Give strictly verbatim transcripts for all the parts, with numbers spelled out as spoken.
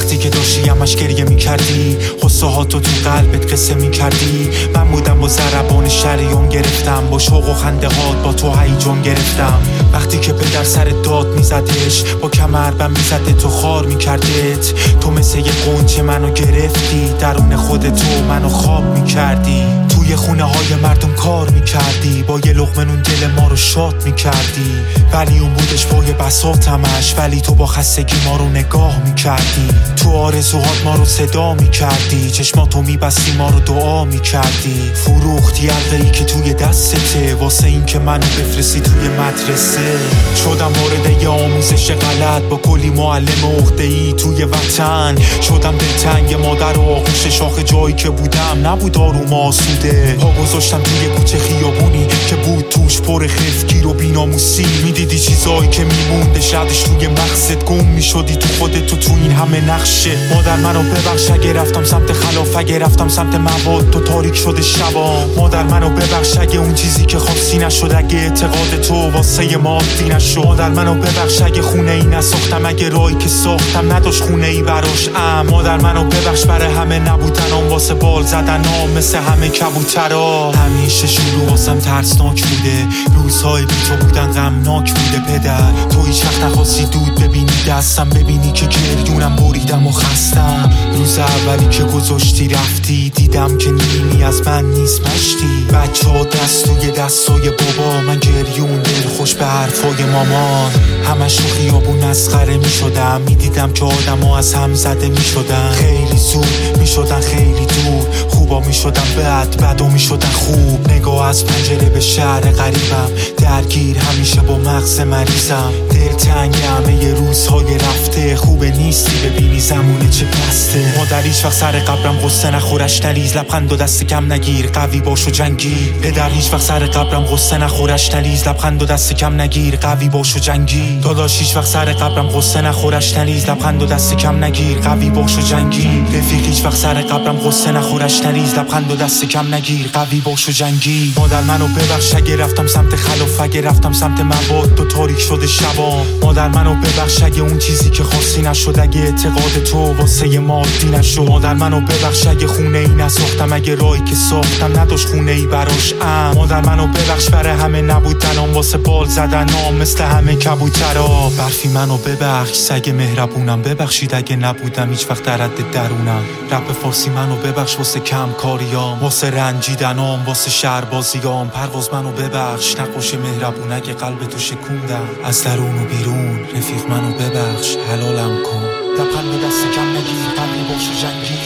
وقتی که داشتی همش گریه میکردی، قصه هاتو تو قلبت قصه میکردی. من بودم با ضربان شریان گرفتم، با شوق و خنده هات با تو هیجان گرفتم. وقتی که پدر سر داد میزدش، با کمربند میزده تو خار میکردت. تو مثل یه قنچه منو گرفتی، درون خود تو منو خواب میکردی. توی خونه های مردم کار میکردی، با یه لقمه نون دل ما رو شاد میکردی. ولی اون بودش پای بساطمش، ولی تو با خستگی ما رو نگاه میکردی. تو آرزوهات ما رو صدا میکردی، چشماتو میبستی ما رو دعا میکردی. فروختی عقلی که توی دستته، واسه این که منو بفرستی توی مدرسه. شدم وارد یه آموزش غلط، با کلی معلم عقده‌ای توی وطن. شدم دلتنگ مادر و آغوش شاخ، جایی که بودم نبود آروم آسوده. پا گذاشتم توی کوچه خیابونی که بود توش پر خفگیر و بیناموسی. میدیدی چیزایی که میمونده شدش توی مغزت، گم میشدی تو خودت تو تو این همه نقشه. مادر منو ببخش اگه رفتم سمت خلاف، اگه رفتم سمت مواد تو تاریک شده شبا. مادر منو ببخش اگه اون چیزی که خواستی نشد، اگه اعتقاد تو واسه ما عادی نشد. مادر منو ببخش اگه خونه ای نساختم، اگه راهی که ساختم نداشت خونه ای براش ام. مادر منو ببخش برای همه نبودنام، واسه بال زدنام مثل همه کبوترا. همیشه شروع واسم ترسناک بوده، روزهای بی تو بودن غمناک بوده. پدر تو هیچ وقت نخواستی دود ببینی دستم، ببینی که گریونم بریدم و خستم. روز اولی که گذاشتی رفتی، دیدم که نیمی از من نیست مشتی. بچه ها دست توی دستای بابا، من گریون دل خوش به حرفای مامان. همش تو خیابون مسخره می شدم، می دیدم که آدم ها از هم زده می شدن. خیلی زود می شدن خیلی دور، خوبا می شدن بد، بدا می شدن خوب. نگاه از پنجره به شهر غریبم، درگیر همیشه با مغز مریضم. دلتنگ همه ی روزهای رفته، خوبه نیستی ببینی زمونه چه پسته. مادر هیچ وقت سر قبرم قصه نخورش نلیز، لبخند و دست کم نگیر قوی باش و جنگی. پدر هیچ وقت سر قبرم قصه نخورش نلیز، لبخند و دست کم نگیر قوی باش و جنگی. داداش هیچ وقت سر قبرم قصه نخورش نلیز، لبخند و دست کم نگیر قوی باش و جنگی. رفیق هیچ وقت سر قبرم قصه نخورش نلیز، لبخند و دست کم نگیر قوی باش و جنگی. مادر منو ببخش اگه رفتم سمت خلاف، اگه رفتم سمت مواد تو تاریک شده شبا. مادر منو ببخش اگه اون چیزی که خواستی نشد، اگه اعتقاد تو واسه ما عادی نشد. مادر منو ببخش اگه خونه ای نساختم، اگه راهی که ساختم نداشت خونه ای براش ام. مادر منو ببخش برای همه نبودنام، واسه بال زدنام مثل همه کبوترا. برفی منو ببخش سگ مهربونم، ببخشید اگه نبودم هیچ وقت در حد درونم. رپ فارسی منو ببخش واسه کم کاریام، واسه رنجیدنام، واسه شهر بازیام. پرواز منو ببخش نقاش مهربون اگه قلب تو شکوندم از درون و بیرون. رفیق منو ببخش حلالم کن، لبخند دست کم نگیر قلبی باش و جنگی.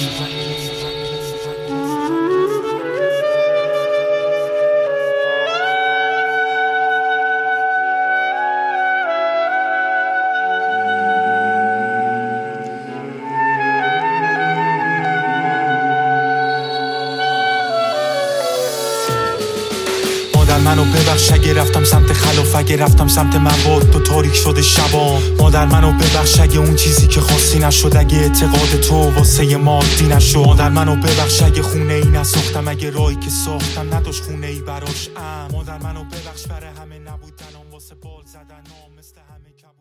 مادر منو ببخش اگه رفتم سمت خلاف، اگه رفتم سمت مواد تو تاریک شده شبا. مادر منو ببخش اگه اون چیزی که خواستی نشد، اگه اعتقاد تو واسه ما عادی نشد. مادر منو ببخش اگه خونه ای نساختم، اگه راهی که ساختم نداشت خونه ای براش ام. مادر منو ببخش برای همه نبودنام، واسه بال زدنام مثل همه کب